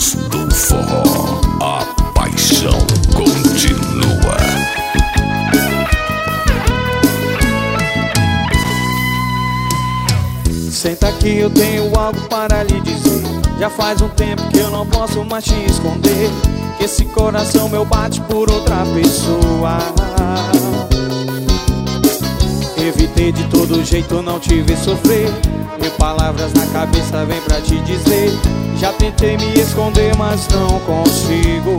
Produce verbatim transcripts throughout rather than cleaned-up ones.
Românticos do forró, a paixão continua. Senta aqui, eu tenho algo para lhe dizer. Já faz um tempo que eu não posso mais te esconder, que esse coração meu bate por outra pessoa. Evitei de todo jeito não te ver sofrer. Mil palavras na cabeça vem pra te dizer. Já tentei me esconder, mas não consigo.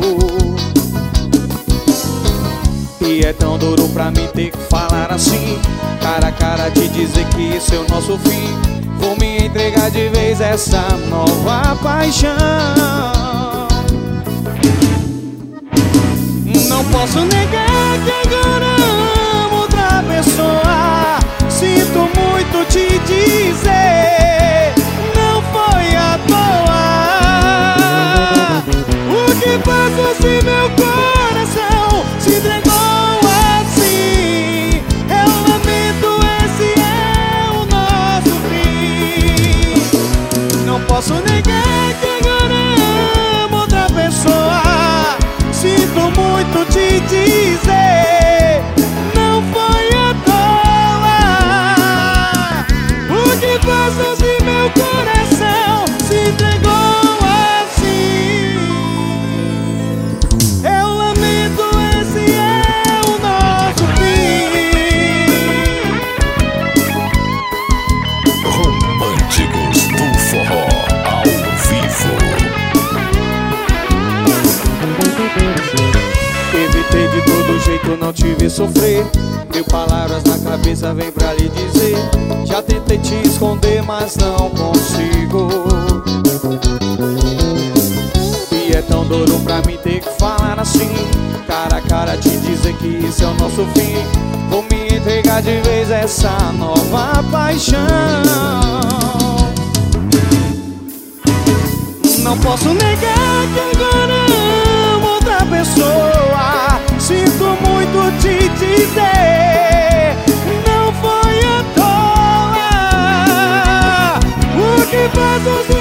E é tão duro pra mim ter que falar assim, cara a cara, te dizer que esse é o nosso fim. Vou me entregar de vez a essa nova paixão. Não posso negar que agora amo outra pessoa. Sinto muito te dizer, não foi à toa. O que faço se meu coração se entregou assim? Eu lamento, esse é o nosso fim. Não posso negar que agora amo outra pessoa. Sinto muito te dizer, não foi à toa. O que faço se meu coração se entregou assim? Eu lamento, esse é o nosso fim. Românticos do forró ao vivo. Evitei de todo jeito não te ver sofrer. Mil palavras na cabeça vem pra lhe dizer. Já tentei te esconder, mas não consigo. E é tão duro pra mim ter que falar assim, cara a cara, te dizer que esse é o nosso fim. Vou me entregar de vez a essa nova paixão. Não posso negar que agora amo outra pessoa. Sinto muito te dizer, não foi à toa. O que faço se